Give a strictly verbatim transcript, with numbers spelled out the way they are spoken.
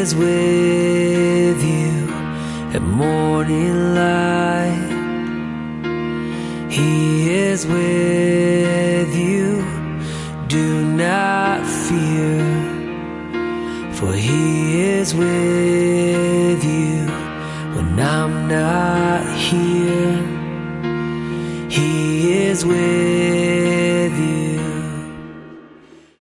is with you at morning light. He is with you, do not fear, for He is with you when I'm not here. He is with